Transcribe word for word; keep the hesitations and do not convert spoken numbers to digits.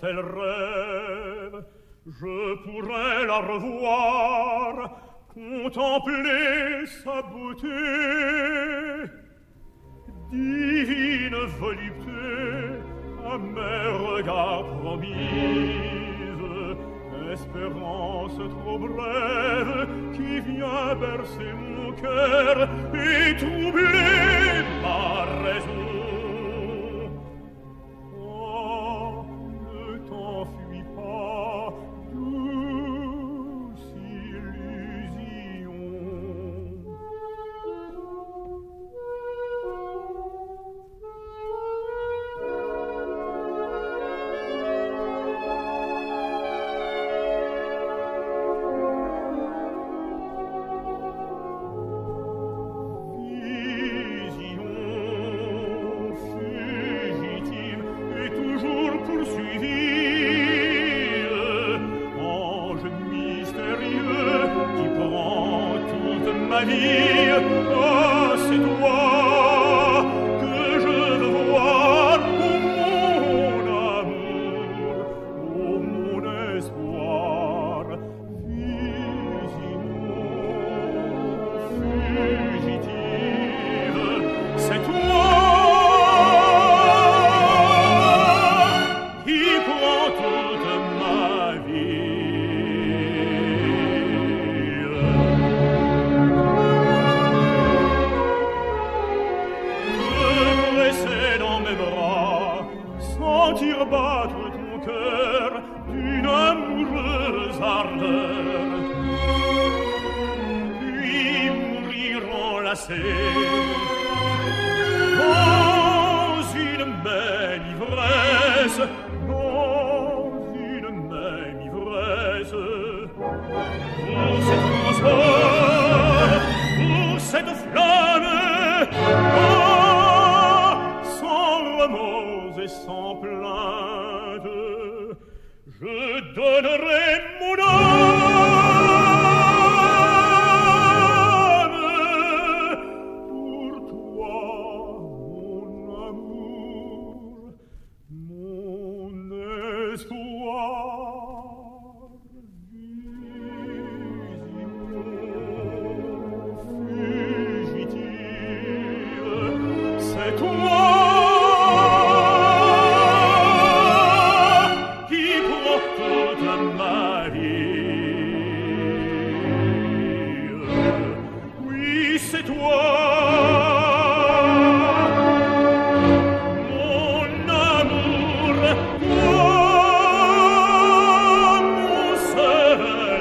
tel rêve, je pourrais la revoir, contempler sa beauté. Divine volupté, à mes regards promise, espérance trop brève qui vient bercer mon cœur et troubler ma raison. Oh, ne t'enfuis pas, douce illusion. Oh, c'est toi que je veux voir, oh mon amour, oh mon espoir. Vision fugitive, c'est toi qui prends toute ma vie. Sentir battre ton cœur d'une amoureuse ardeur, puis mourir enlacé dans une même ivresse, dans une même ivresse. Pour ce transport, pour cette flamme, oh, sans remords et sans plainte, je donnerai mon âme pour toi, mon amour, mon espoir. Vision fugitive, c'est toi ma vie. Oui, c'est toi, mon amour, toi, mon seul